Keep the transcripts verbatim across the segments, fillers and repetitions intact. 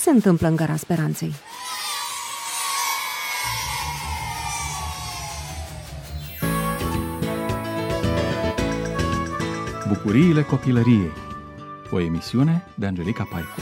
se întâmplă în Gara Speranței? Bucuriile copilăriei. O emisiune de Angelica Paicu.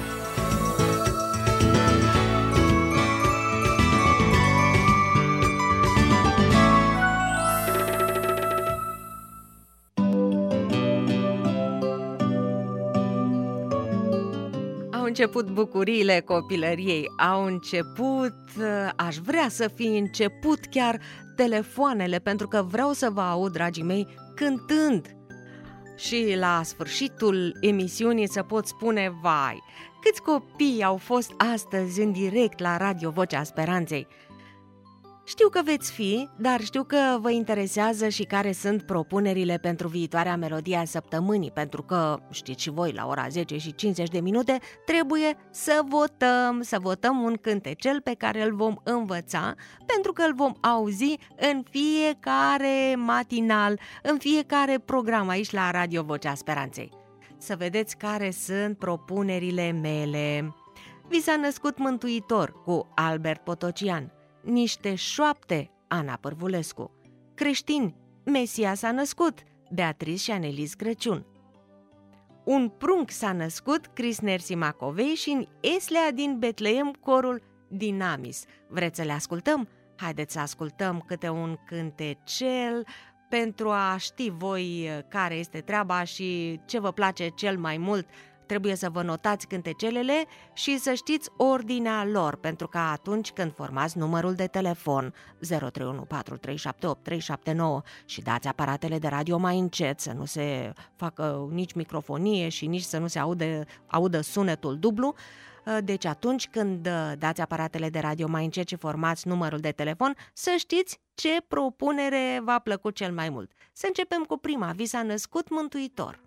Au început bucuriile copilăriei, au început, aș vrea să fi început chiar telefoanele, pentru că vreau să vă aud, dragii mei, cântând. Și la sfârșitul emisiunii să pot spune, vai, câți copii au fost astăzi în direct la Radio Vocea Speranței. Știu că veți fi, dar știu că vă interesează și care sunt propunerile pentru viitoarea melodie a săptămânii, pentru că, știți și voi, la ora zece și cincizeci de minute trebuie să votăm, să votăm un cântecel pe care îl vom învăța, pentru că îl vom auzi în fiecare matinal, în fiecare program aici la Radio Vocea Speranței. Să vedeți care sunt propunerile mele. Vi s-a născut Mântuitor cu Albert Potocian. Niște șoapte, Ana Pârvulescu. Creștini, Mesia s-a născut, Beatrice și Anelis Crăciun. Un prunc s-a născut, Cris Nersi Macovei și în Eslea din Betleem corul Dinamis. Vreți să le ascultăm? Haideți să ascultăm câte un cântecel pentru a ști voi care este treaba și ce vă place cel mai mult. Trebuie să vă notați cântecelele și să știți ordinea lor, pentru că atunci când formați numărul de telefon zero trei unu patru trei șapte opt trei șapte nouă și dați aparatele de radio mai încet, să nu se facă nici microfonie și nici să nu se aude, audă sunetul dublu, deci atunci când dați aparatele de radio mai încet și formați numărul de telefon, să știți ce propunere v-a plăcut cel mai mult. Să începem cu prima. Vi s-a născut Mântuitor.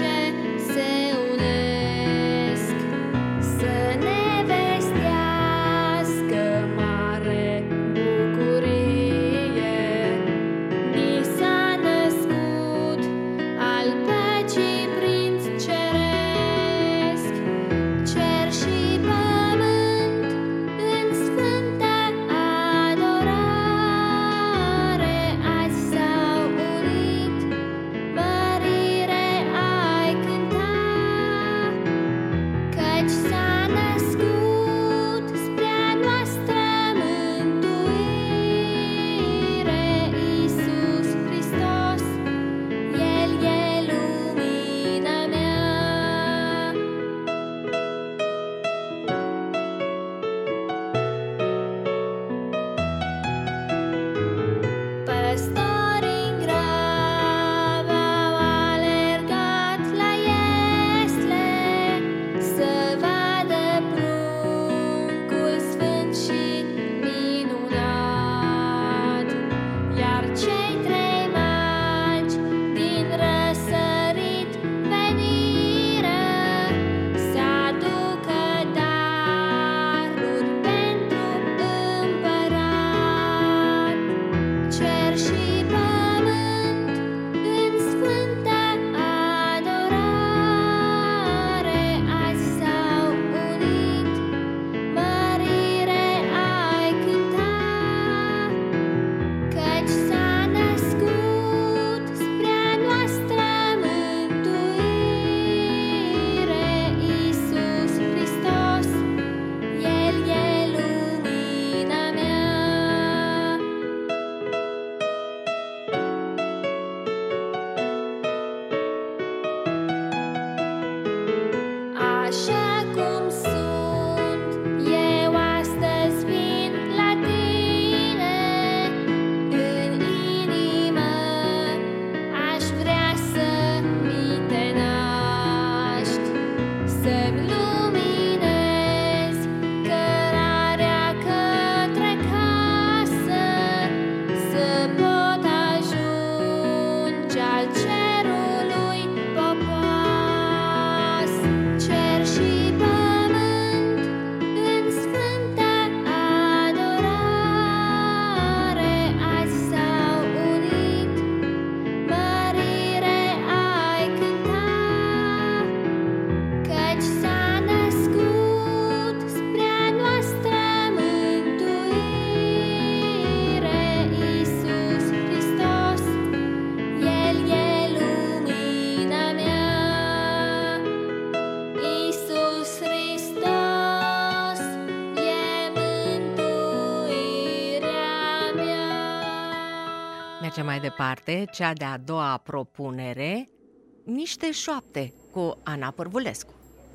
Să nevestea Mergem mai departe, cea de-a doua propunere, Niște șoapte, cu Ana Pârvulescu.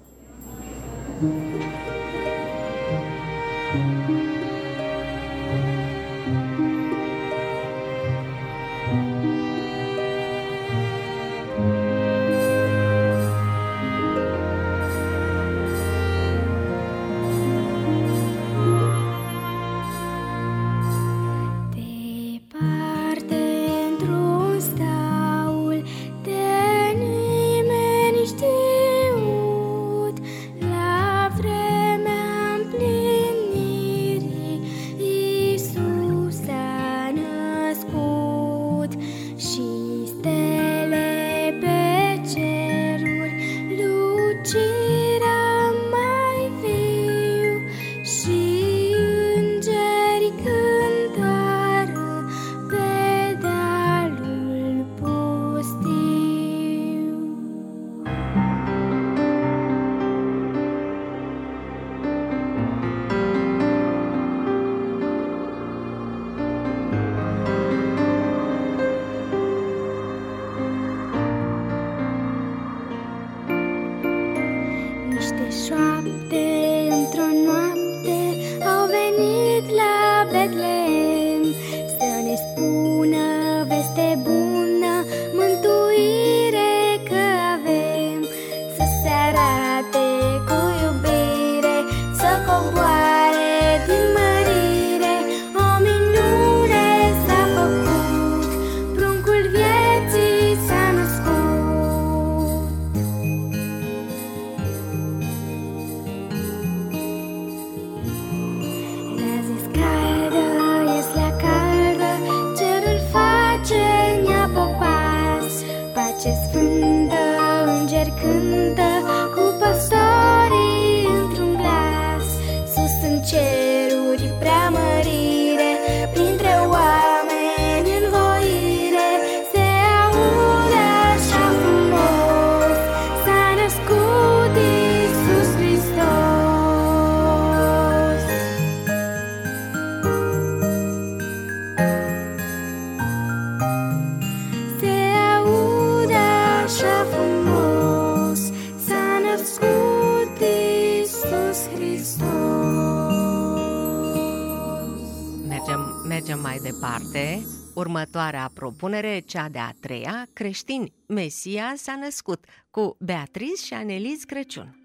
Mergem mai departe. Următoarea propunere, cea de-a treia, Creștini, Mesia s-a născut, cu Beatriz și Aneliz Crăciun.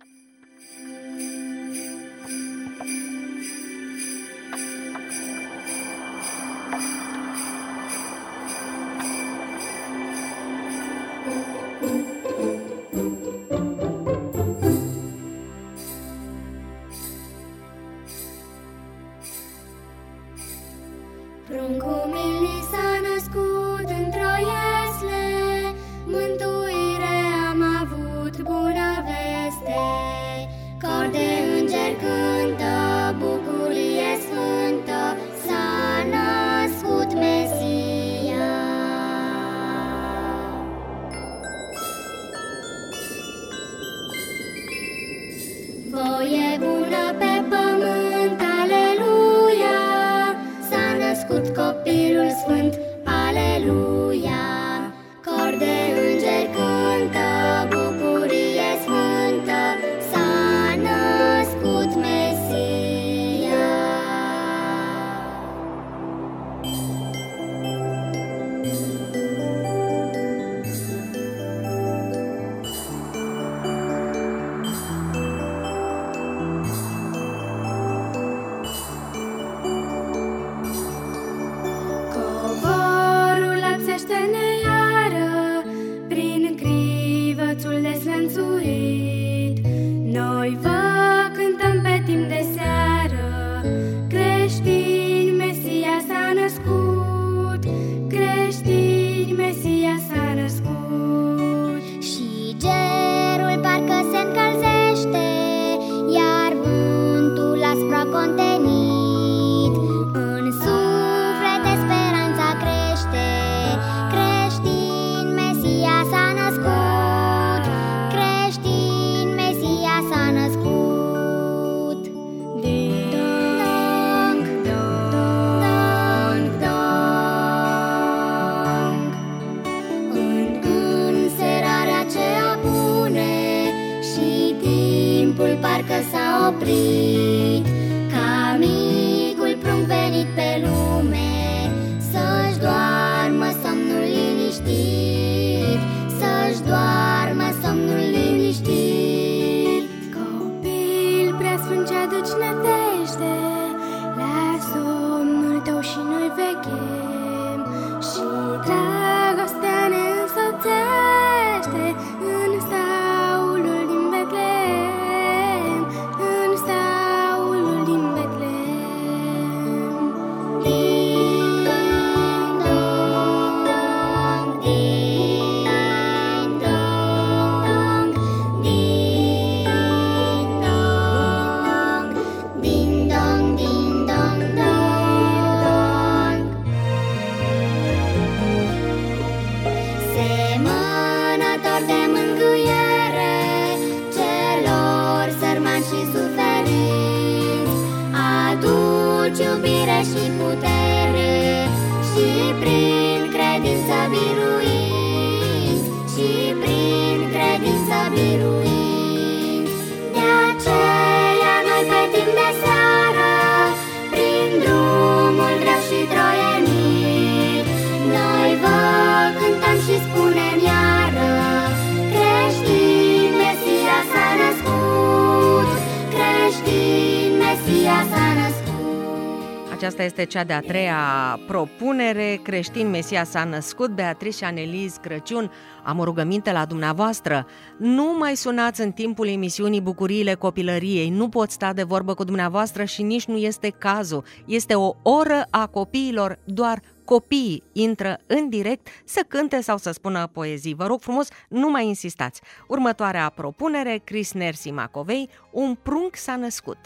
Pruncul Mili s-a născut într-o iasle, mântuire am avut, bună veste. Cor de îngeri cântă, bucurie sfântă, s-a născut Mesia. Voie bună pe pământ, aleluia, s-a născut copilul cruci iubire și putere, și prin credință biruiți, și prin credință biruiți. De aceea noi pe timp de seară, prin drumul greu și troienit, noi vă cântăm și spunem iară: creștin Mesia s-a născut, creștin Mesia s-a născut. Aceasta este cea de-a treia propunere, Creștin Mesia s-a născut. Beatrice și Aneliz Crăciun, am o rugăminte la dumneavoastră. Nu mai sunați în timpul emisiunii Bucuriile Copilăriei. Nu pot sta de vorbă cu dumneavoastră și nici nu este cazul. Este o oră a copiilor, doar copiii intră în direct să cânte sau să spună poezii. Vă rog frumos, nu mai insistați. Următoarea propunere, Cris Nersi Macovei, Un prunc s-a născut.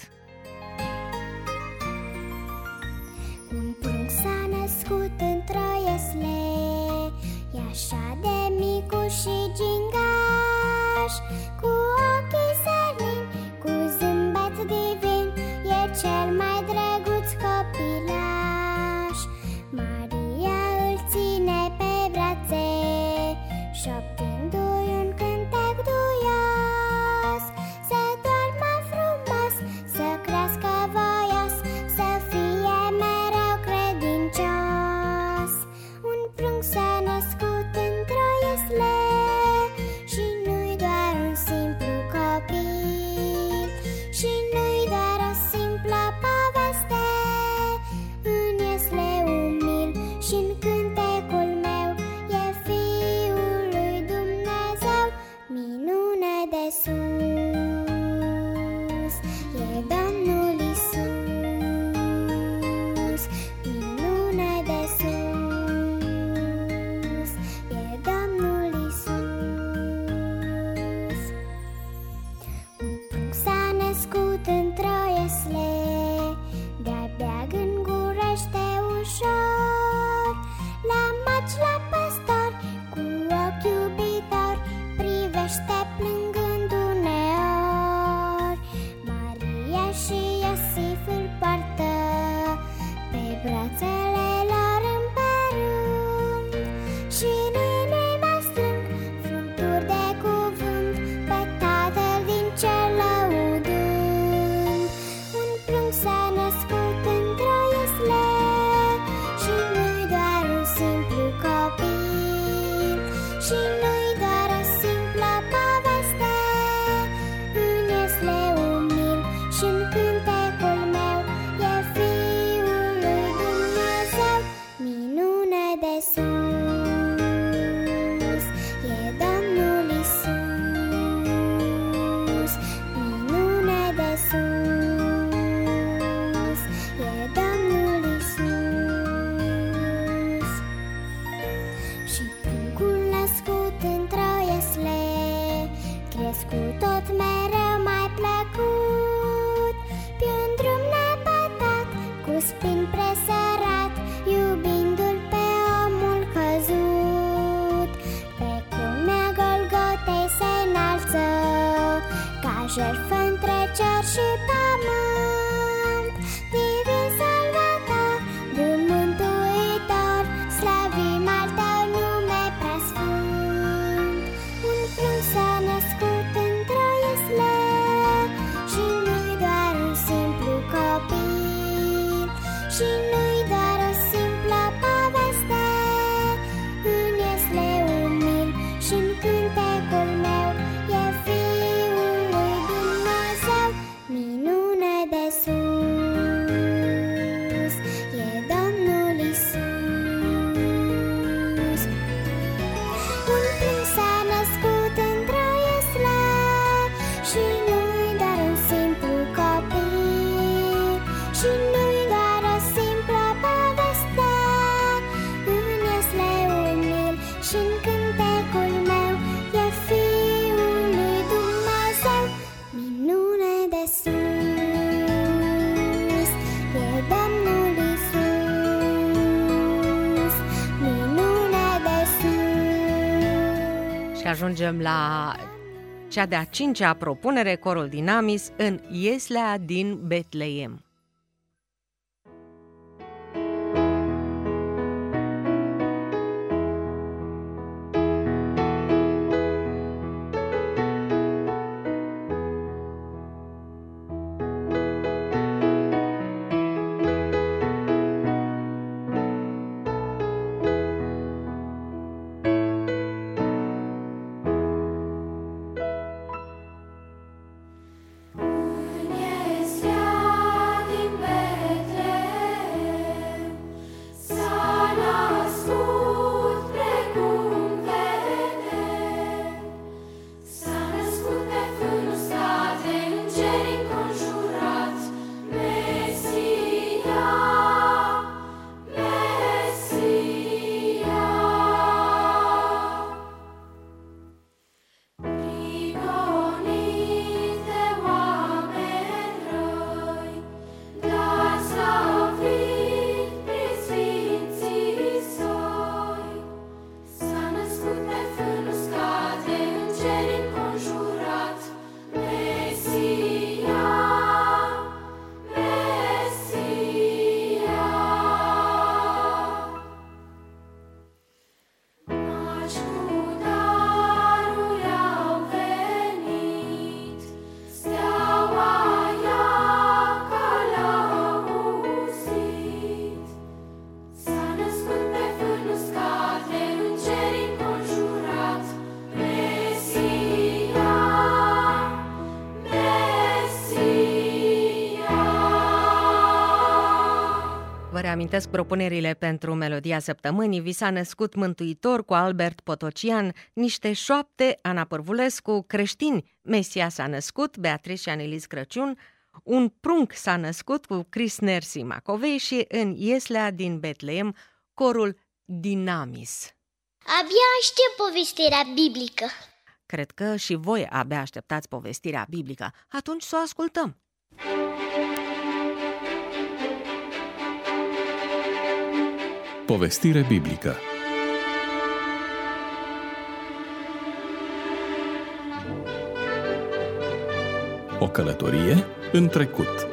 Un prunc s-a născut într-o iesle, e așa de micuț și gingaș, cu ochii serini, cu zâmbet divin, e cel mai drăguț copilaș. Maria îl ține pe brațe, șoptindu-i un cântec duios, să doarmă frumos, să crească voios, să fie mereu credincios. Un prunc s-a născut într-o iesle și nu-i doar un simplu copil, și nu-i doar o simplă poveste. În iesle umil și-n cântecul meu e Fiul lui Dumnezeu, minune de sus, e Domnul Iisus, minune de sus, e Domnul Iisus. Un prunc s-a născut într-o iesle, de-abia gângurește ușor, la maci, la păstor, cu ochi iubitor, privește plângând uneori. Maria și Iosif îl poartă pe brațele lor împerând, și în inima strâng frunturi de cuvânt, pe Tatăl din cer lăudând. Un prunc s-a născut într-o iesle și nu-i doar un simplu copil, și nu-i doar o simplă poveste. În iesle umil și-n cântecul meu e Fiul lui Dumnezeu, minune de sus, e Domnul Iisus, minune de sus, e Domnul Iisus. Și pruncul născut într-o iesle, crescut tot mereu mai plăcut, pe un drum nepătat, cu spini presărat, iubindu-l pe omul căzut. Pe culmea Golgotei se înalță, ca jertfă între cer și pământ, divin salvator, bun mântuitor, slăvim al tău nume preasfânt. Un prunc s-a născut într-o iesle și nu-i doar un simplu copil, și nu-i doar o simplă poveste. În iesle umil și-n cântecul meu e Fiul lui Dumnezeu, minune de sus, e Domnul Iisus. Un prunc s-a născut într-o iesle și nu-i doar un simplu copil, și nu-i doar o simplă poveste. În iesle umil și-n cântecul meu e Fiul lui Dumnezeu, minune de sus, e Domnul Iisus, minune de sus. Și ajungem la cea de-a cincea propunere, corul Dinamis, în Ieslea din Betleem. Vă reamintesc propunerile pentru melodia săptămânii. Vi s-a născut Mântuitor cu Albert Potocian, Niște șoapte, Ana Părvulescu, Creștini, Mesia s-a născut, Beatrice și Aneliz Crăciun, Un prunc s-a născut cu Chris Nersi Macovei și în Ieslea din Betleem, corul Dinamis. Abia aștept povestirea biblică. Cred că și voi abia așteptați povestirea biblică. Atunci să o ascultăm. Povestire biblică. O călătorie în trecut.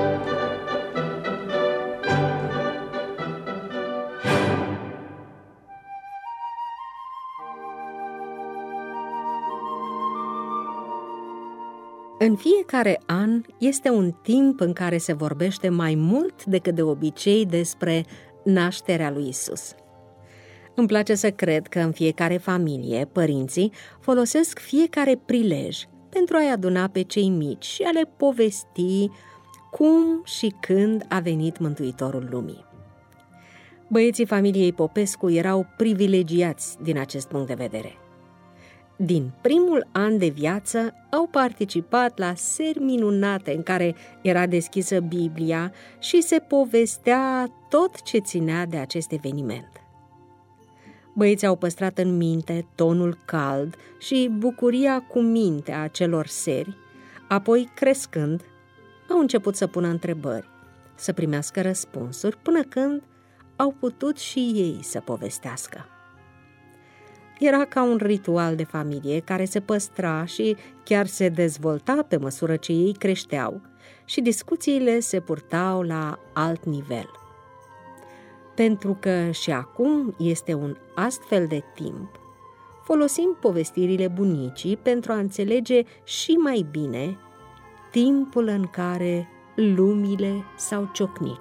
În fiecare an este un timp în care se vorbește mai mult decât de obicei despre nașterea lui Isus. Îmi place să cred că în fiecare familie, părinții folosesc fiecare prilej pentru a-i aduna pe cei mici și a le povesti cum și când a venit Mântuitorul lumii. Băieții familiei Popescu erau privilegiați din acest punct de vedere. Din primul an de viață au participat la seri minunate în care era deschisă Biblia și se povestea tot ce ținea de acest eveniment. Băieții au păstrat în minte tonul cald și bucuria cu minte a acelor seri, apoi, crescând, au început să pună întrebări, să primească răspunsuri, până când au putut și ei să povestească. Era ca un ritual de familie care se păstra și chiar se dezvolta pe măsură ce ei creșteau și discuțiile se purtau la alt nivel. Pentru că și acum este un astfel de timp, folosim povestirile bunicii pentru a înțelege și mai bine timpul în care lumile s-au ciocnit.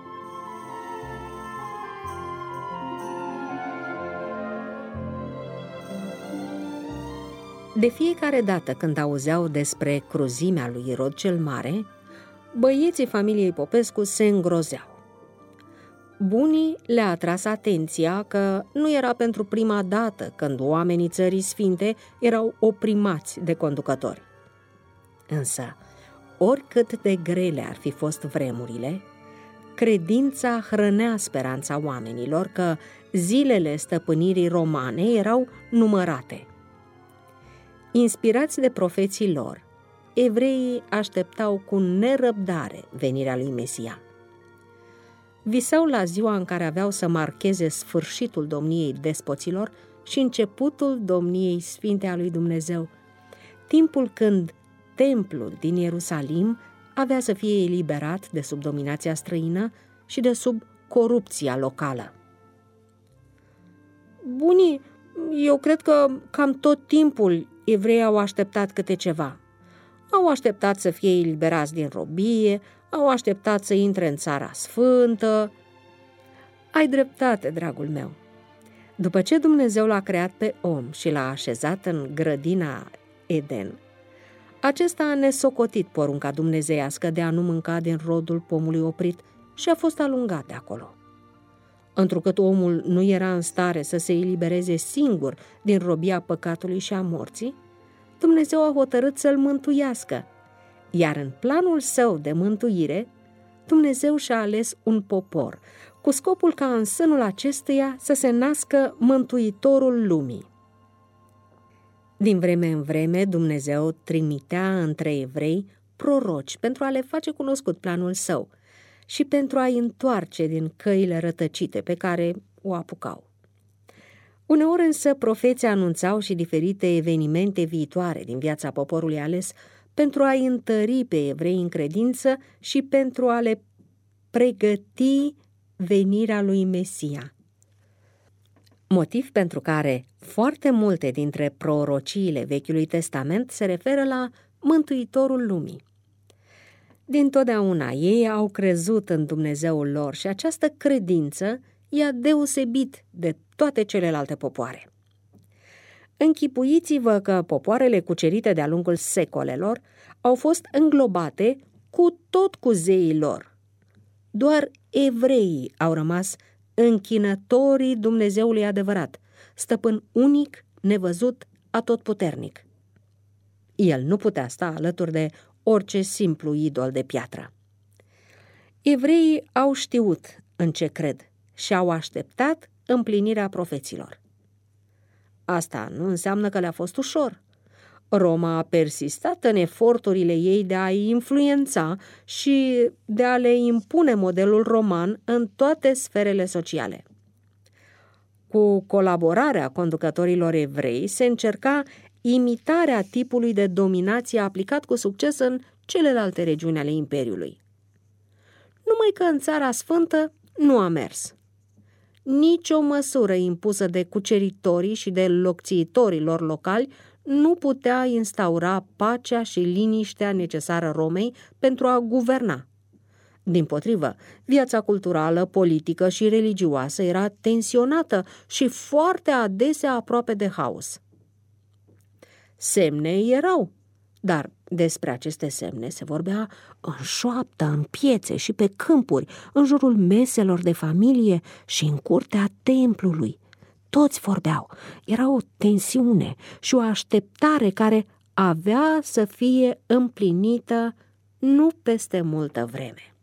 De fiecare dată când auzeau despre cruzimea lui Irod cel Mare, băieții familiei Popescu se îngrozeau. Bunii le-a atras atenția că nu era pentru prima dată când oamenii țării sfinte erau oprimați de conducători. Însă, oricât de grele ar fi fost vremurile, credința hrănea speranța oamenilor că zilele stăpânirii romane erau numărate. Inspirați de profeții lor, evreii așteptau cu nerăbdare venirea lui Mesia. Visau la ziua în care aveau să marcheze sfârșitul domniei despoților și începutul domniei sfinte a lui Dumnezeu, timpul când templul din Ierusalim avea să fie eliberat de sub dominația străină și de sub corupția locală. Bunii, eu cred că cam tot timpul evreii au așteptat câte ceva. Au așteptat să fie eliberați din robie, au așteptat să intre în Țara Sfântă. Ai dreptate, dragul meu. După ce Dumnezeu l-a creat pe om și l-a așezat în grădina Eden, acesta a nesocotit porunca dumnezeiască de a nu mânca din rodul pomului oprit și a fost alungat de acolo. Întrucât omul nu era în stare să se elibereze singur din robia păcatului și a morții, Dumnezeu a hotărât să-l mântuiască, iar în planul său de mântuire, Dumnezeu și-a ales un popor, cu scopul ca în sânul acestuia să se nască Mântuitorul lumii. Din vreme în vreme, Dumnezeu trimitea între evrei proroci pentru a le face cunoscut planul său și pentru a-i întoarce din căile rătăcite pe care o apucau. Uneori însă profeții anunțau și diferite evenimente viitoare din viața poporului ales pentru a-i întări pe evrei în credință și pentru a le pregăti venirea lui Mesia. Motiv pentru care foarte multe dintre prorociile Vechiului Testament se referă la Mântuitorul lumii. Dintotdeauna ei au crezut în Dumnezeul lor și această credință i-a deosebit de toate celelalte popoare. Închipuiți-vă că popoarele cucerite de-a lungul secolelor au fost înglobate cu tot cu zeii lor. Doar evreii au rămas închinătorii Dumnezeului adevărat, stăpân unic, nevăzut, atotputernic. El nu putea sta alături de orice simplu idol de piatră. Evreii au știut în ce cred și au așteptat împlinirea profeților. Asta nu înseamnă că le-a fost ușor. Roma a persistat în eforturile ei de a-i influența și de a le impune modelul roman în toate sferele sociale. Cu colaborarea conducătorilor evrei se încerca imitarea tipului de dominație aplicat cu succes în celelalte regiuni ale Imperiului. Numai că în Țara Sfântă nu a mers. Nici o măsură impusă de cuceritorii și de locțiitorilor locali nu putea instaura pacea și liniștea necesară Romei pentru a guverna. Dimpotrivă, viața culturală, politică și religioasă era tensionată și foarte adesea aproape de haos. Semne erau, dar despre aceste semne se vorbea în șoaptă, în piețe și pe câmpuri, în jurul meselor de familie și în curtea templului. Toți vorbeau. Era o tensiune și o așteptare care avea să fie împlinită nu peste multă vreme.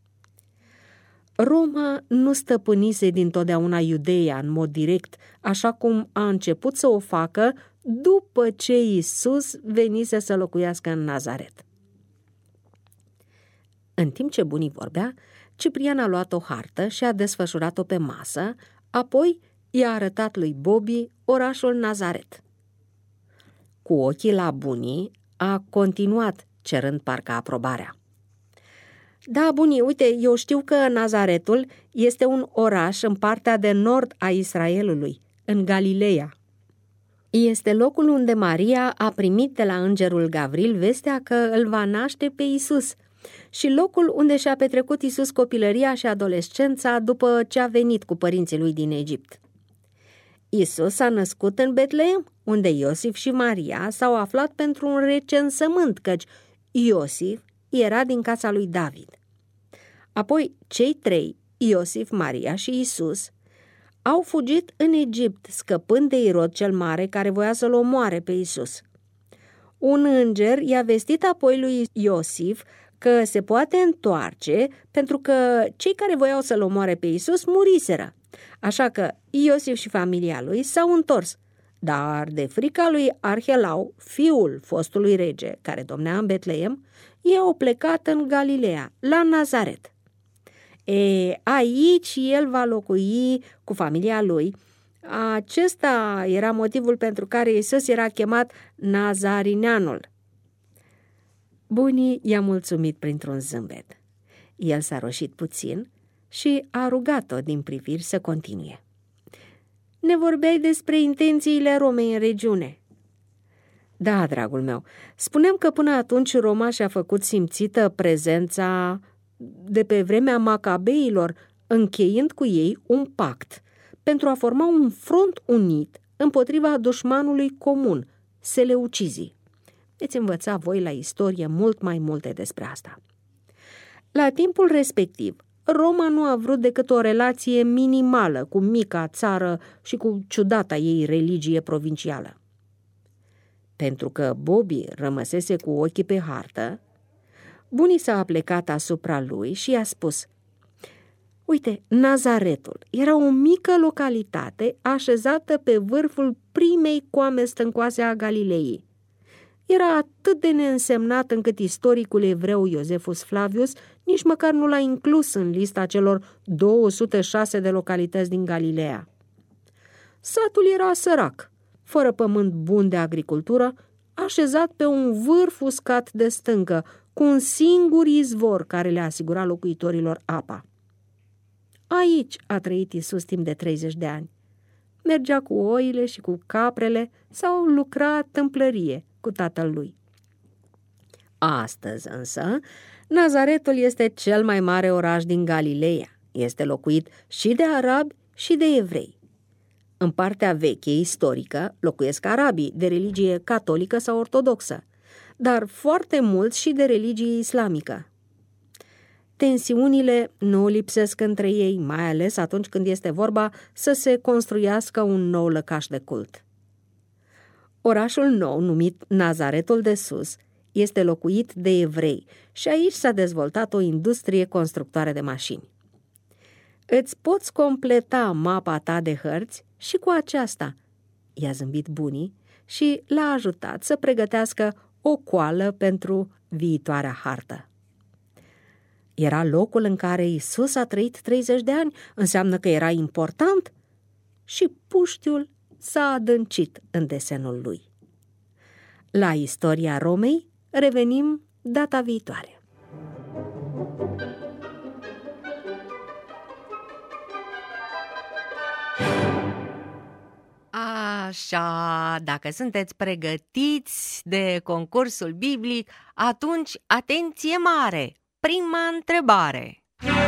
Roma nu stăpânise dintotdeauna Iudeea în mod direct, așa cum a început să o facă după ce Iisus venise să locuiască în Nazaret. În timp ce bunii vorbea, Ciprian a luat o hartă și a desfășurat-o pe masă, apoi i-a arătat lui Bobby orașul Nazaret. Cu ochii la bunii, a continuat, cerând parcă aprobarea. Da, bunii, uite, eu știu că Nazaretul este un oraș în partea de nord a Israelului, în Galileea. Este locul unde Maria a primit de la îngerul Gavril vestea că îl va naște pe Iisus și locul unde și-a petrecut Iisus copilăria și adolescența după ce a venit cu părinții lui din Egipt. Iisus s-a născut în Betleem, unde Iosif și Maria s-au aflat pentru un recensământ, căci Iosif era din casa lui David. Apoi, cei trei, Iosif, Maria și Iisus, au fugit în Egipt, scăpând de Irod cel Mare, care voia să-l omoare pe Iisus. Un înger i-a vestit apoi lui Iosif că se poate întoarce pentru că cei care voiau să-l omoare pe Iisus muriseră. Așa că Iosif și familia lui s-au întors, dar de frica lui Arhelau, fiul fostului rege, care domnea în Betleem, ei au plecat în Galileea, la Nazaret. E, aici el va locui cu familia lui. Acesta era motivul pentru care Iisus era chemat Nazarineanul. Bunii i-a mulțumit printr-un zâmbet. El s-a roșit puțin și a rugat-o din priviri să continue. Ne vorbeai despre intențiile Romei în regiune. Da, dragul meu, spuneam că până atunci Roma și-a făcut simțită prezența de pe vremea Macabeilor, încheiind cu ei un pact pentru a forma un front unit împotriva dușmanului comun, seleucizii. Veți învăța voi la istorie mult mai multe despre asta. La timpul respectiv, Roma nu a vrut decât o relație minimală cu mica țară și cu ciudata ei religie provincială. Pentru că Bobby rămăsese cu ochii pe hartă, bunii s-a aplecat asupra lui și i-a spus: uite, Nazaretul era o mică localitate așezată pe vârful primei coame stâncoase a Galilei. Era atât de neînsemnat încât istoricul evreu Iosefus Flavius nici măcar nu l-a inclus în lista celor două sute șase de localități din Galileea. Satul era sărac, fără pământ bun de agricultură, așezat pe un vârf uscat de stâncă, cu un singur izvor care le asigura locuitorilor apa. Aici a trăit Iisus timp de treizeci de ani. Mergea cu oile și cu caprele sau lucra tâmplărie cu tatăl lui. Astăzi însă, Nazaretul este cel mai mare oraș din Galileea. Este locuit și de arabi și de evrei. În partea veche, istorică, locuiesc arabii de religie catolică sau ortodoxă, dar foarte mulți și de religie islamică. Tensiunile nu lipsesc între ei, mai ales atunci când este vorba să se construiască un nou lăcaș de cult. Orașul nou, numit Nazaretul de Sus, este locuit de evrei și aici s-a dezvoltat o industrie constructoare de mașini. Îți poți completa mapa ta de hărți și cu aceasta, i-a zâmbit bunii și l-a ajutat să pregătească o coală pentru viitoarea hartă. Era locul în care Iisus a trăit treizeci de ani, înseamnă că era important și puștiul s-a adâncit în desenul lui. La istoria Romei revenim data viitoare. Așa, dacă sunteți pregătiți de concursul biblic, atunci atenție mare! Prima întrebare.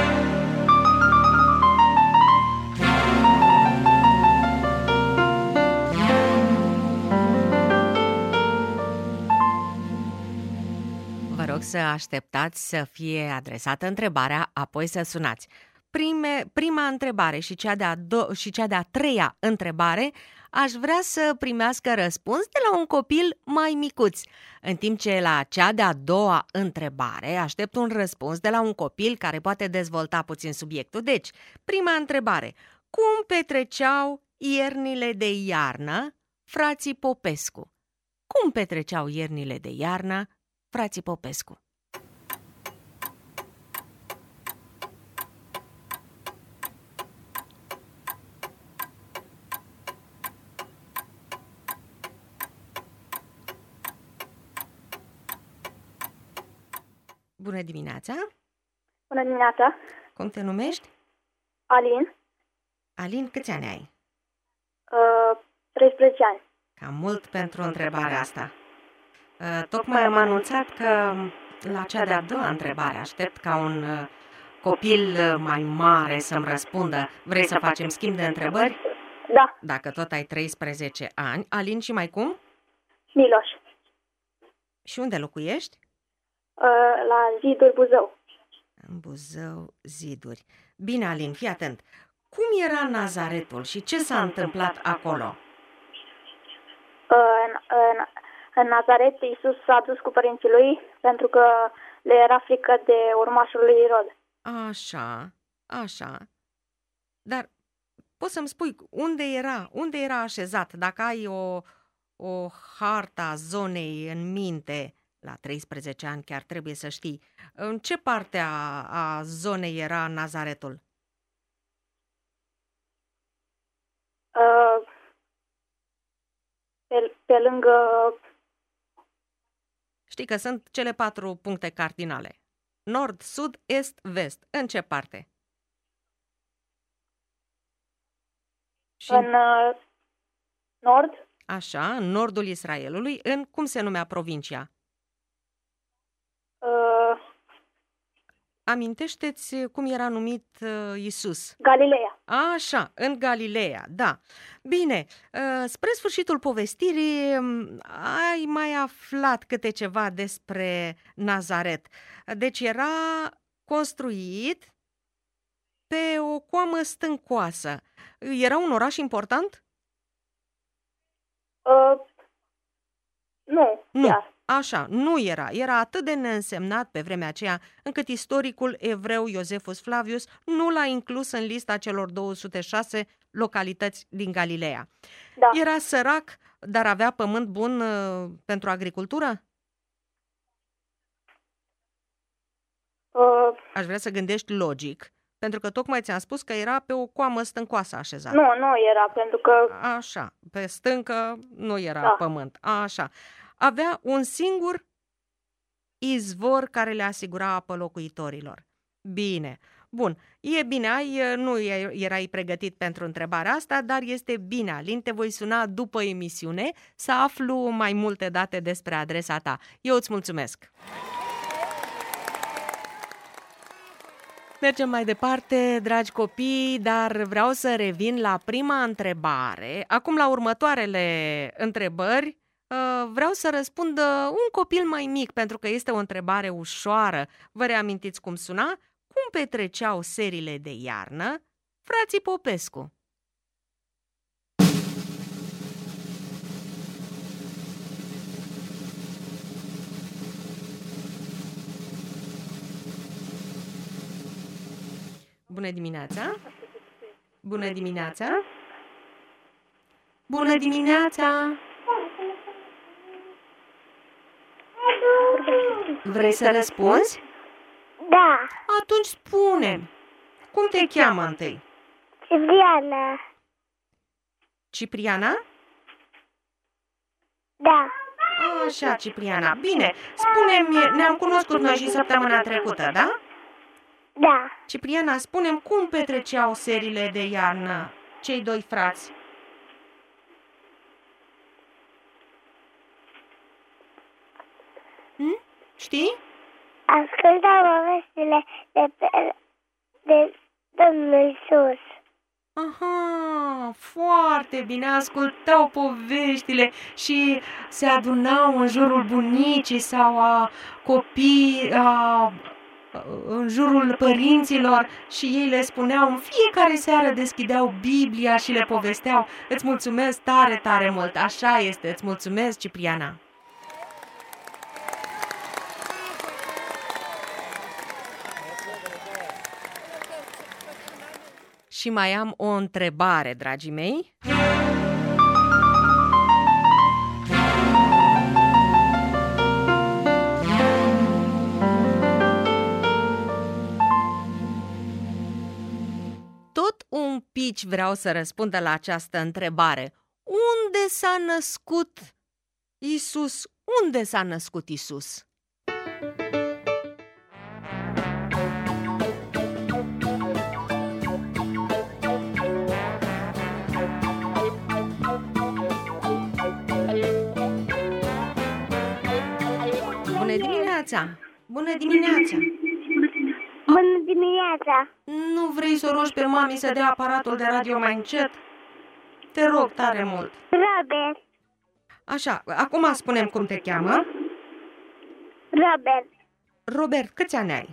Vă rog să așteptați să fie adresată întrebarea, apoi să sunați. Prime, prima întrebare și cea, de-a do- și cea de-a treia întrebare aș vrea să primească răspuns de la un copil mai micuț, în timp ce la cea de-a doua întrebare aștept un răspuns de la un copil care poate dezvolta puțin subiectul. Deci, prima întrebare. Cum petreceau iernile de iarnă frații Popescu? Cum petreceau iernile de iarnă frații Popescu? Bună dimineața! Bună dimineața! Cum te numești? Alin. Alin, câți ani ai? Uh, treisprezece ani. Cam mult pentru întrebarea asta. Uh, tocmai am anunțat că la cea de-a doua întrebare aștept ca un uh, copil uh, mai mare să-mi răspundă. Vrei să facem schimb de întrebări? Da. Dacă tot ai treisprezece ani. Alin, și mai cum? Miloș. Și unde locuiești? Uh, la Ziduri, Buzău. În Buzău, Ziduri. Bine, Alin, fii atent. Cum era Nazaretul și ce s-a întâmplat acolo? Uh, în, în, în Nazaret, Iisus s-a dus cu părinții lui pentru că le era frică de urmașul lui Irod. Așa, așa. Dar poți să-mi spui unde era, unde era așezat? Dacă ai o, o hartă a zonei în minte, la treisprezece ani chiar trebuie să știi, în ce parte a, a zonei era Nazaretul? Uh, pe, pe lângă... Știi că sunt cele patru puncte cardinale. Nord, sud, est, vest. În ce parte? Și în uh, nord. Așa, în nordul Israelului, în cum se numea provincia? Uh, Amintește-ți cum era numit uh, Iisus. Galileea. Așa, în Galileea, da. Bine, uh, spre sfârșitul povestirii um, ai mai aflat câte ceva despre Nazaret. Deci era construit pe o coamă stâncoasă. Era un oraș important? Uh, nu, Nu. chiar. Așa, nu era. Era atât de neînsemnat pe vremea aceea, încât istoricul evreu Iosefus Flavius nu l-a inclus în lista celor două sute șase localități din Galileea. Da. Era sărac, dar avea pământ bun uh, pentru agricultură? Uh, Aș vrea să gândești logic, pentru că tocmai ți-am spus că era pe o coamă stâncoasă așezat. nu, nu era, pentru că... Așa, pe stâncă nu era Da. pământ. Așa. Avea un singur izvor care le asigura apă locuitorilor. Bine. Bun. E bine, ai, nu erai pregătit pentru întrebarea asta, dar este bine, Alin, te voi suna după emisiune să aflu mai multe date despre adresa ta. Eu îți mulțumesc! Mergem mai departe, dragi copii, dar vreau să revin la prima întrebare. Acum, la următoarele întrebări, vreau să răspundă un copil mai mic, pentru că este o întrebare ușoară. Vă reamintiți cum suna? cum petreceau serile de iarnă frații Popescu. Bună dimineața! Bună dimineața! Bună dimineața! Vrei să răspunzi? Da, Atunci spune-mi, cum te cheamă întâi? Cipriana. Cipriana? Da, Așa, Cipriana. Bine, spune-mi, ne-am cunoscut noi și săptămâna trecută, da? da. Cipriana, spune-mi cum petreceau serile de iarnă cei doi frați? Hm? Știi? Ascultă povestile de, pe, de Domnul Iisus. Aha, foarte bine, ascultau poveștile și se adunau în jurul bunicii sau a copii, a, în jurul părinților și ei le spuneau, în fiecare seară deschideau Biblia și le povesteau. Îți mulțumesc tare, tare mult, așa este, îți mulțumesc, Cipriana. Și mai am o întrebare, dragii mei. Tot un pici vreau să răspundă la această întrebare. Unde s-a născut Isus? Unde s-a născut Isus? Bună dimineața! Bună dimineața! Bună dimineața. Nu vrei să o rogi pe mami să dea aparatul de radio mai încet? Te rog tare mult. Robert. Așa, acum spune-mi cum te cheamă. Robert. Robert, câți ani ai?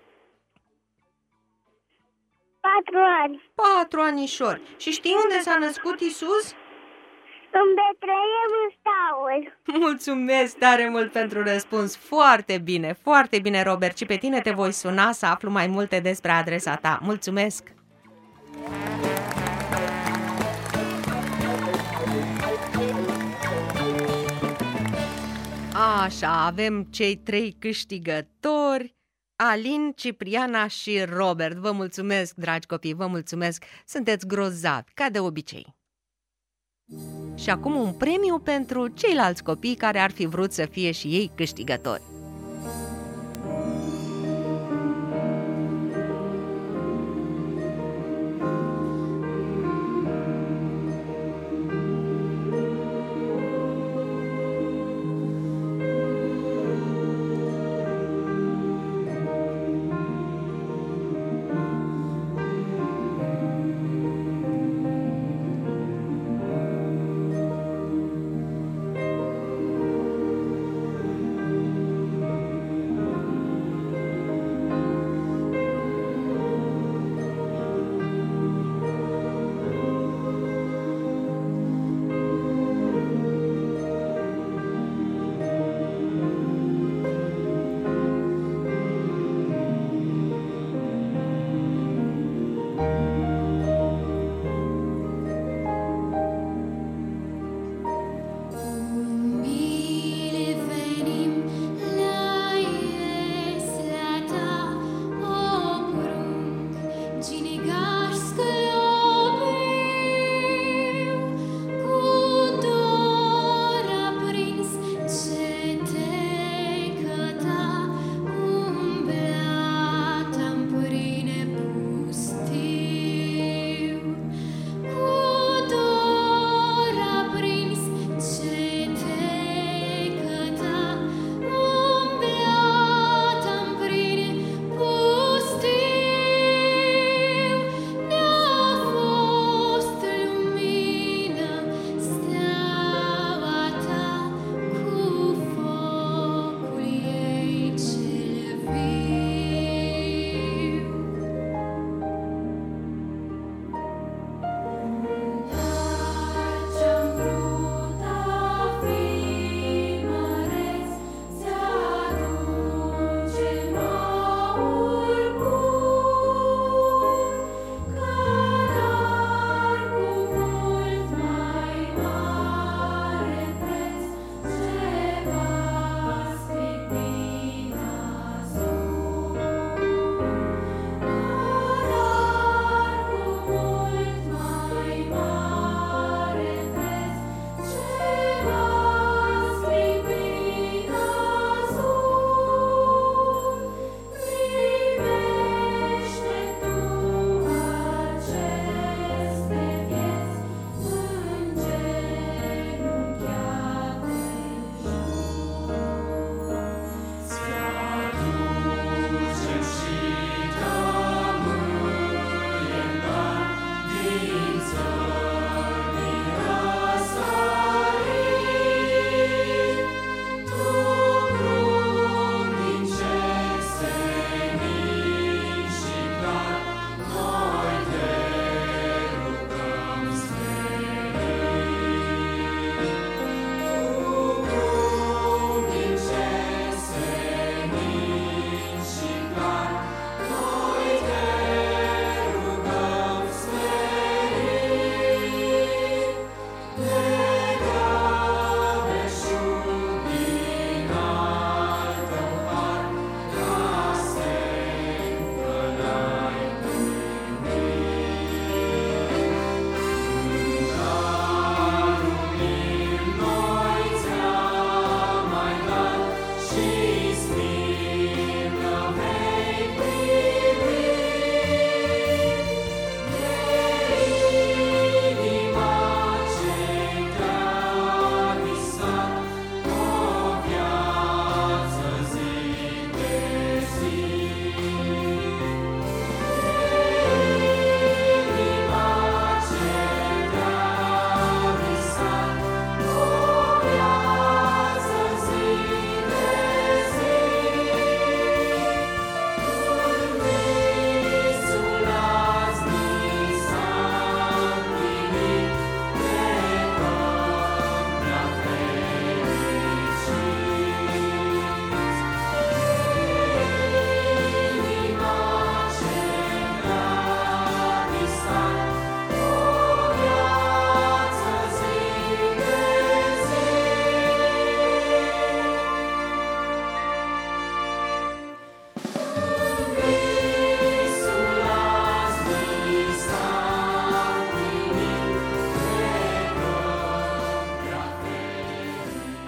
Patru ani. Patru anișori. Și știi unde s-a născut Isus? În Betleem, în staul. Mulțumesc tare mult pentru răspuns. Foarte bine, foarte bine, Robert. Și pe tine te voi suna să aflu mai multe despre adresa ta. Mulțumesc! Așa, avem cei trei câștigători, Alin, Cipriana și Robert. Vă mulțumesc, dragi copii, vă mulțumesc. Sunteți grozavi, ca de obicei. Și acum un premiu pentru ceilalți copii care ar fi vrut să fie și ei câștigători.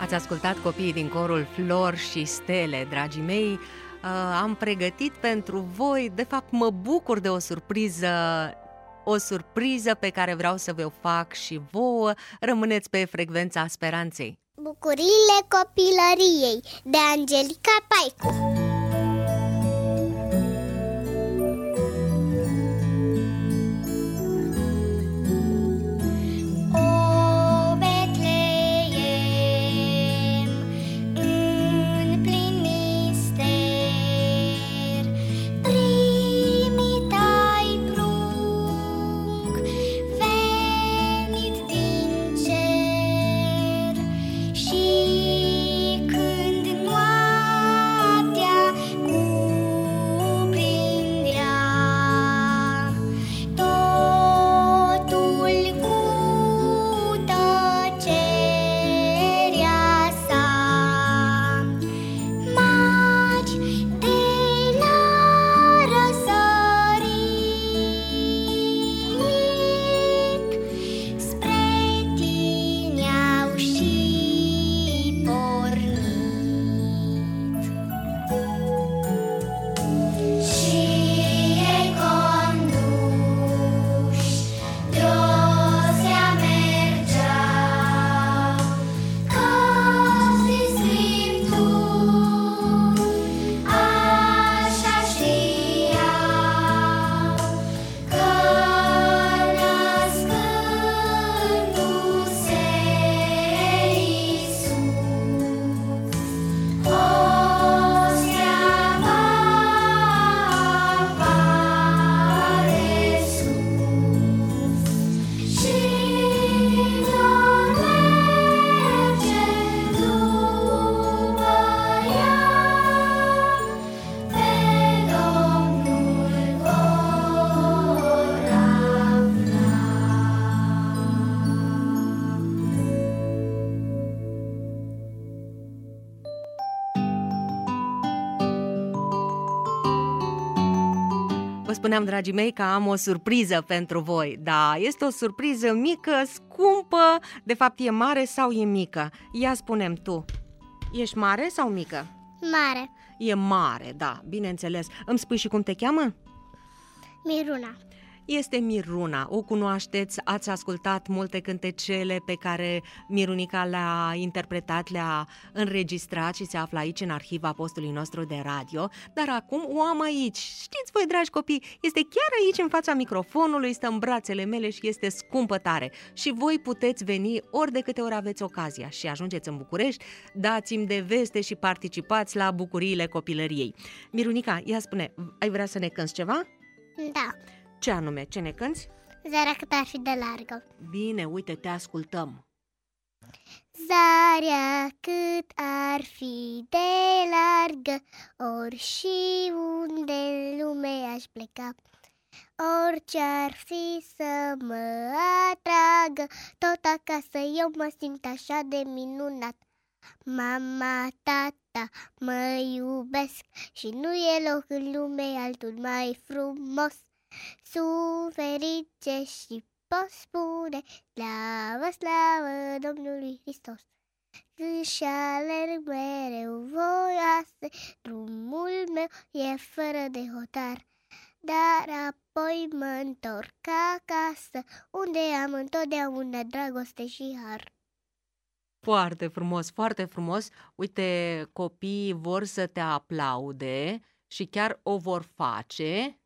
Ați ascultat copiii din corul Flori și Stele, dragii mei. Uh, am pregătit pentru voi, de fapt mă bucur de o surpriză, o surpriză pe care vreau să vă fac și vouă. Rămâneți pe frecvența speranței. Bucuriile copilăriei de Angelica Paicu. Vă spuneam, dragii mei, că am o surpriză pentru voi. Da, este o surpriză mică, scumpă. De fapt, e mare sau e mică? Ia spune-mi tu, ești mare sau mică? Mare. E mare, da, bineînțeles. Îmi spui și cum te cheamă? Miruna. Este Miruna, o cunoașteți, ați ascultat multe cântecele pe care Mirunica le-a interpretat, le-a înregistrat și se află aici în arhiva postului nostru de radio, dar acum o am aici. Știți voi, dragi copii, este chiar aici în fața microfonului, stă în brațele mele și este scumpă tare. Și voi puteți veni ori de câte ori aveți ocazia și ajungeți în București, dați-mi de veste și participați la bucuriile copilăriei. Mirunica, ia spune, ai vrea să ne cânți ceva? Da. Ce anume? Ce ne cânți? Zarea cât ar fi de largă. Bine, uite, te ascultăm. Zarea cât ar fi de largă, ori și unde în lume aș pleca, orice ar fi să mă atragă, tot acasă eu mă simt așa de minunat. Mama, tata, mă iubesc și nu e loc în lume altul mai frumos. Sunt ferice și pot spune slavă, slavă Domnului Hristos. Când și alerg mereu voioase, drumul meu e fără de hotar, dar apoi mă întorc acasă, unde am întotdeauna dragoste și har. Foarte frumos, foarte frumos. Uite, copiii vor să te aplaude și chiar o vor face.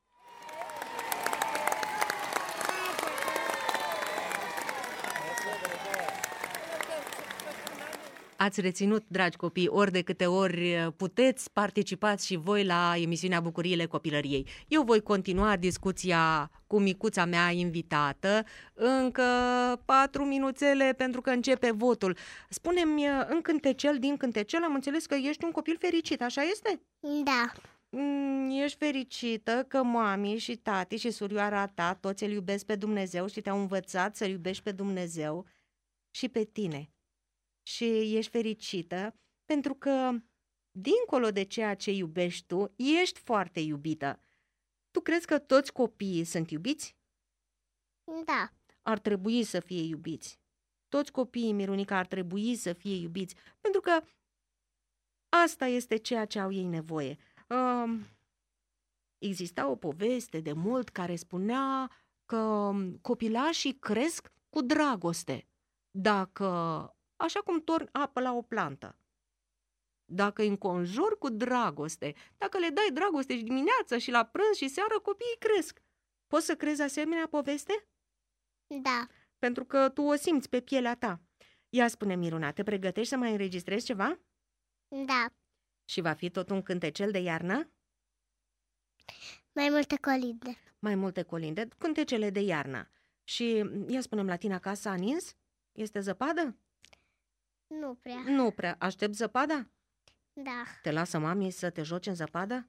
Ați reținut, dragi copii, ori de câte ori puteți, participați și voi la emisiunea Bucuriile Copilăriei. Eu voi continua discuția cu micuța mea invitată încă patru minuțele pentru că începe votul. Spune-mi, în cântecel, din cântecel, am înțeles că ești un copil fericit, așa este? Da. Mm, ești fericită că mami și tati și surioara ta toți îl iubesc pe Dumnezeu și te-au învățat să-L iubești pe Dumnezeu și pe tine. Și ești fericită pentru că, dincolo de ceea ce iubești tu, ești foarte iubită. Tu crezi că toți copiii sunt iubiți? Da. Ar trebui să fie iubiți. toți copiii, Mirunica, ar trebui să fie iubiți, pentru că asta este ceea ce au ei nevoie. Uh, exista o poveste de mult care spunea că copilașii cresc cu dragoste. Dacă, așa cum torni apă la o plantă, dacă îi înconjuri cu dragoste, dacă le dai dragoste și dimineața și la prânz și seară, copiii cresc. Poți să crezi asemenea poveste? Da. Pentru că tu o simți pe pielea ta. Ia spune, Miruna, te pregătești să mai înregistrezi ceva? Da. Și va fi tot un cântecel de iarnă? Mai multe colinde. Mai multe colinde, cântecele de iarnă. Și ia spune-mi, la tine acasă a nins? Este zăpadă? Nu prea. Nu prea. Aștept zăpada? Da. Te lasă mami să te joci în zăpadă?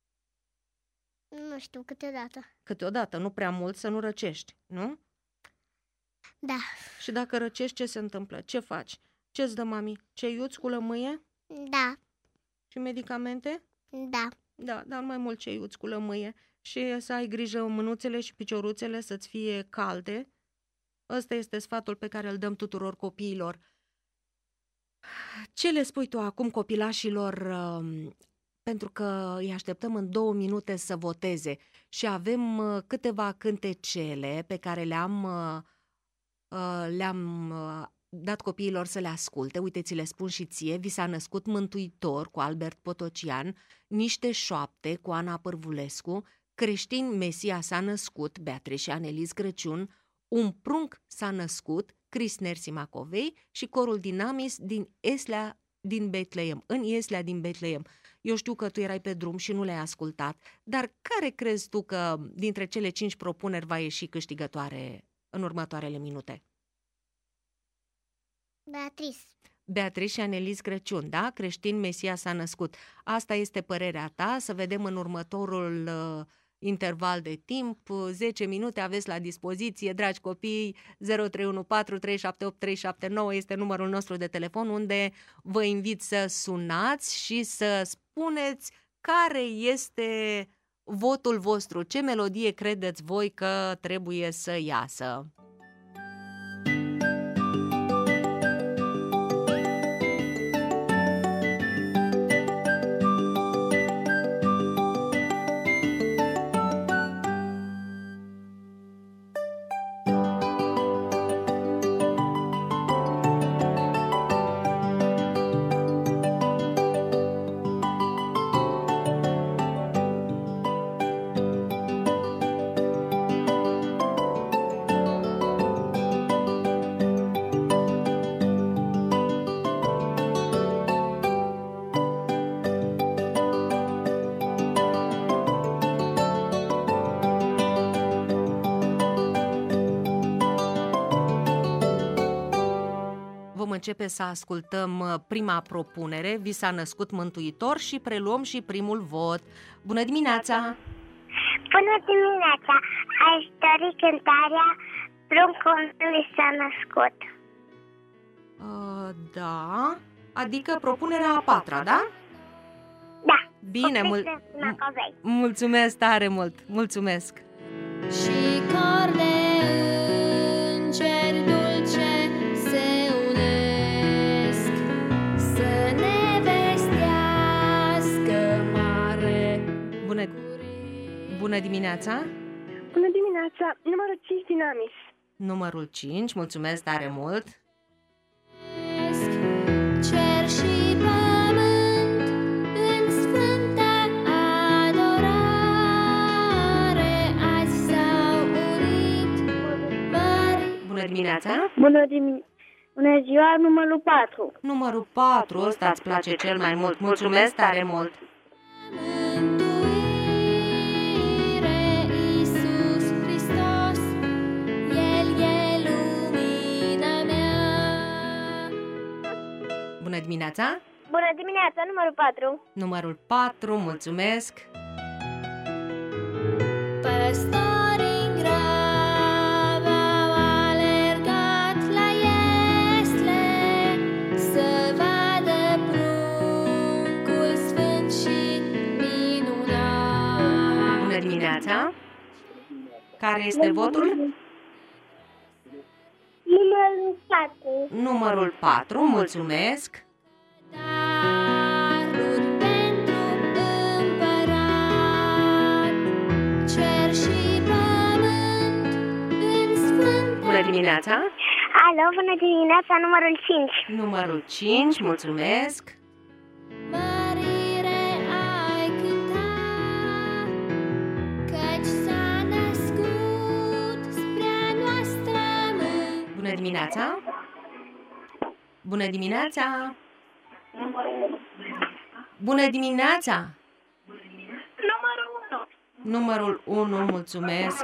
Nu știu, câteodată. Câteodată, nu prea mult, să nu răcești, nu? Da. Și dacă răcești, ce se întâmplă? Ce faci? Ce-ți dă mami? Ceiuți cu lămâie? Da. Și medicamente? Da. Da, dar mai mult ceiuți cu lămâie. Și să ai grijă mânuțele și picioruțele să-ți fie calde. Ăsta este sfatul pe care îl dăm tuturor copiilor. Ce le spui tu acum copilașilor, uh, pentru că îi așteptăm în două minute să voteze și avem uh, câteva cântecele pe care le-am, uh, uh, le-am uh, dat copiilor să le asculte. Uite, ți le spun și ție. Vi s-a născut Mântuitor cu Albert Potocian, Niște șoapte cu Ana Pârvulescu, Creștin Mesia s-a născut, Beatrice și Anelis Crăciun, Un prunc s-a născut, Crisnersi Macovei și corul Dinamis din Eslea din Betleem, în Eslea din Betleem. Eu știu că tu erai pe drum și nu le-ai ascultat, dar care crezi tu că dintre cele cinci propuneri va ieși câștigătoare în următoarele minute? Beatrice. Beatrice și Anelis Crăciun, da? Creștin Mesia s-a născut. Asta este părerea ta, să vedem în următorul uh, interval de timp. zece minute aveți la dispoziție, dragi copii. Zero trei unu patru trei șapte opt trei șapte nouă este numărul nostru de telefon, unde vă invit să sunați și să spuneți care este votul vostru, ce melodie credeți voi că trebuie să iasă. Începe să ascultăm prima propunere, Vi s-a născut Mântuitor, și preluăm și primul vot. Bună dimineața! Bună dimineața! Aș dori cântarea Pruncul mi s-a născut. Uh, da, adică propunerea a patra, da? Da. Bine, mul- mulțumesc tare mult, mulțumesc! Și cor de îngeri dulce se unesc să ne vestească mare. Bună, bună dimineața! Bună dimineața! Numărul cinci, Dinamis. Numărul cinci, mulțumesc tare mult! Cer și pământ în sfânta adorare azi s-au unit. Bună dimineața! Bună dimineața! Bună ziua, numărul patru. Numărul patru, ăsta îți place cel mai mult. Mulțumesc tare mult! Mântuire, Iisus Hristos, El e lumina mea. Bună dimineața! Bună dimineața, numărul patru. Numărul patru, mulțumesc! Păstorii grav au alergat la iesle să vadă pruncul sfânt și minunat. Bună dimineața! Care este votul? Numărul Numărul patru. Numărul patru, mulțumesc. Daruri pentru împărat, cer și pământ în sfânt. Bună dimineața! Alo, bună dimineața, numărul cinci. Numărul cinci, mulțumesc. Mărire ai cântat, căci s-a născut spre a noastră mână. Bună dimineața! Bună dimineața! Bună dimineața! Numărul unu. Numărul unu, mulțumesc.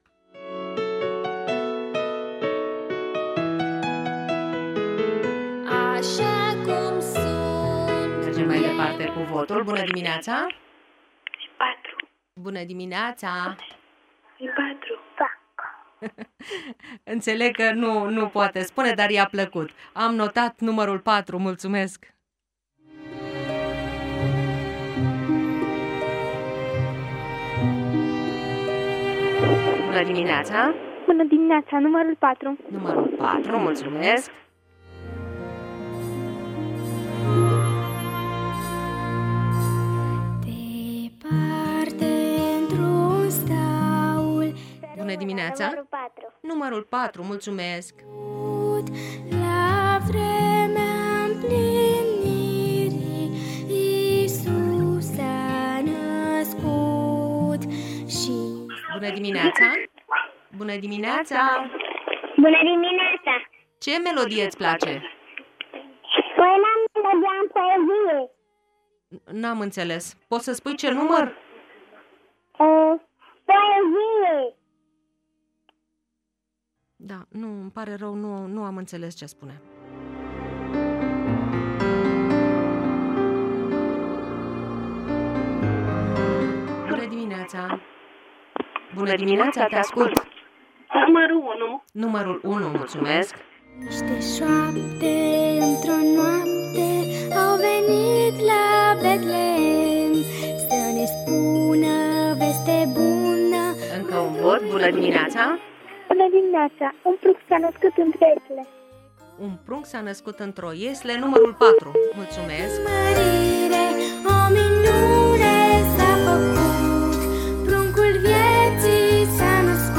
Așa cum sunt. Mergem mai departe cu votul. Bună dimineața! patru. Bună dimineața! E patru. Înțeleg că nu, nu poate spune, dar i-a plăcut. Am notat numărul patru, mulțumesc. Bună dimineața! Bună dimineața, numărul patru. Numărul patru, mulțumesc. Departe într-un staul, Bună dimineața! Numărul patru. Numărul patru, mulțumesc. la vremea împlinirii, Iisus s-a născut și Bună dimineața! Bună dimineața! Bună dimineața. Ce melodie îți place? Păi n-am melodia în poezie. N-am înțeles. Poți să spui ce număr? Uh, poezie. Da, nu, îmi pare rău, nu, nu am înțeles ce spune. Bună dimineața! Bună dimineața, te ascult! Numărul unu. Numărul unu, mulțumesc. niște șoapte într-o noapte au venit la Betlehem să ne spună veste bună. Încă un vot. Bună dimineața! Bună dimineața, un prunc s-a născut între ele. Un prunc s-a născut într-o iesle, numărul patru. Mulțumesc! Mărire, o minune s-a făcut, pruncul vieții s-a născut.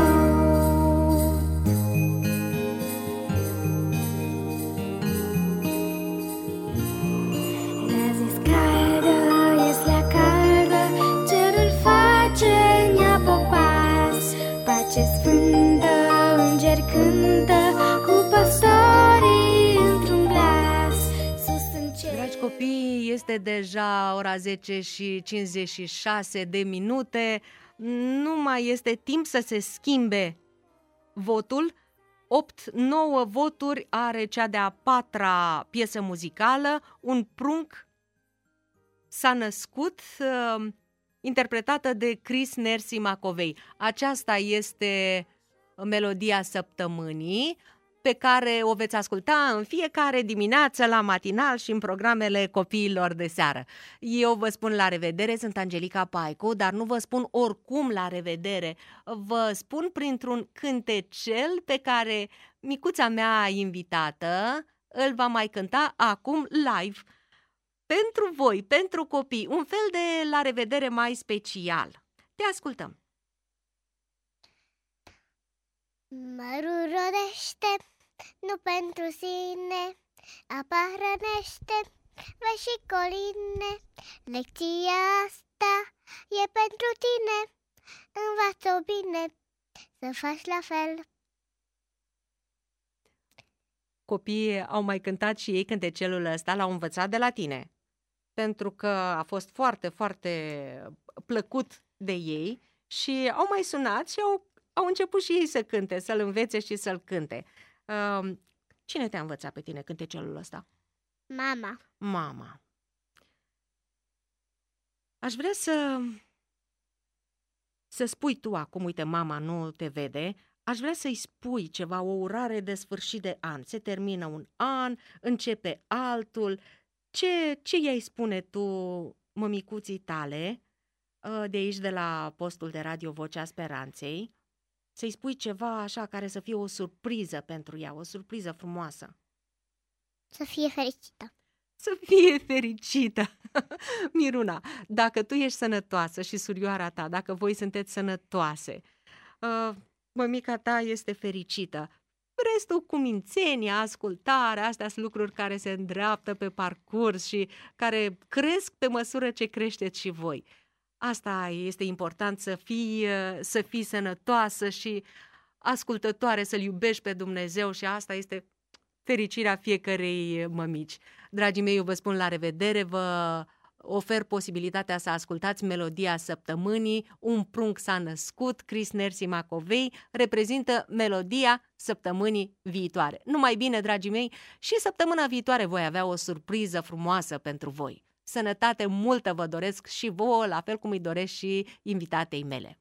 Ne-a zis caldă, ieslea caldă, cerul face ne-a popas, pace sfântă, îngeri cântă, cu păstorii într-un glas, sus în cer. Dragi copii, este deja ora zece și cincizeci și șase de minute. Nu mai este timp să se schimbe votul. opt nouă voturi are cea de-a patra piesă muzicală, Un prunc s-a născut, uh, interpretată de Chris Nersi Macovei. Aceasta este melodia săptămânii, pe care o veți asculta în fiecare dimineață la matinal și în programele copiilor de seară. Eu vă spun la revedere, sunt Angelica Paicu, dar nu vă spun oricum la revedere. Vă spun printr-un cântecel pe care micuța mea invitată îl va mai cânta acum live. Pentru voi, pentru copii, un fel de la revedere mai special. Te ascultăm! Mărul rodește, nu pentru sine, apa hrănește, vezi și coline. Lecția asta e pentru tine, învață-o bine, să faci la fel. Copiii au mai cântat și ei cântecelul ăsta, l-au învățat de la tine, pentru că a fost foarte, foarte plăcut de ei și au mai sunat și au, au început și ei să cânte, să-l învețe și să-l cânte. Uh, cine te-a învățat pe tine cântecelul ăsta? Mama. Mama. Aș vrea să, să spui tu acum, uite, mama nu te vede, aș vrea să-i spui ceva, o urare de sfârșit de an. Se termină un an, începe altul. Ce, ce i-ai spune tu mămicuții tale de aici, de la postul de radio Vocea Speranței? să-i spui ceva așa care să fie o surpriză pentru ea, o surpriză frumoasă. Să fie fericită. Să fie fericită! Miruna, dacă tu ești sănătoasă și surioara ta, dacă voi sunteți sănătoase, uh, mămica ta este fericită, restul cu mințenia, ascultare, astea sunt lucruri care se îndreaptă pe parcurs și care cresc pe măsură ce creșteți și voi. Asta este important, să fii, să fii sănătoasă și ascultătoare, să-L iubești pe Dumnezeu și asta este fericirea fiecărei mămici. Dragii mei, eu vă spun la revedere, vă ofer posibilitatea să ascultați melodia săptămânii. Un prunc s-a născut, Chris Nersi Macovei reprezintă melodia săptămânii viitoare. Numai bine, dragii mei, și săptămâna viitoare voi avea o surpriză frumoasă pentru voi. Sănătate multă vă doresc și vouă, la fel cum îi doresc și invitatei mele.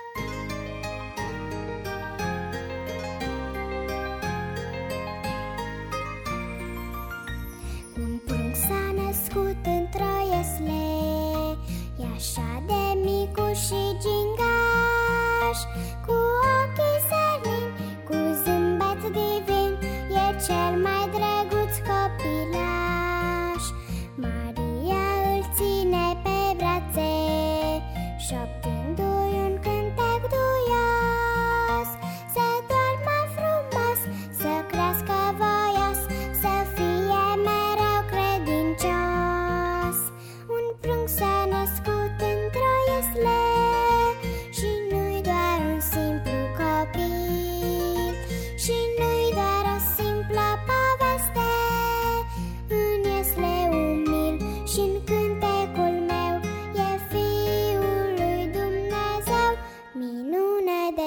Un prunc s-a născut într-o iesle, e așa de micuț și gingaș, cu ochii serini, cu zâmbet divin, e cel mai drăguț copilaș. Maria îl ține pe brațe, șoptindu-i un cântec duios, să doarmă frumos, să crească voios, să fie mereu credincios. Un prunc s-a născut într-o iesle și nu-i doar un simplu copil, și nu-i doar o simplă poveste. În iesle umil și-n cântecul meu e Fiul lui Dumnezeu, minune de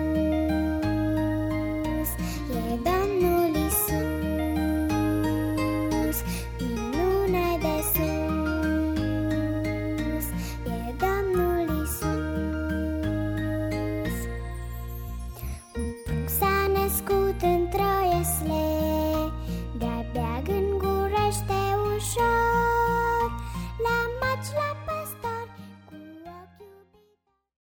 sus, e Domnul Iisus, minune de sus, e Domnul Iisus. Un prunc s-a născut într-o iesle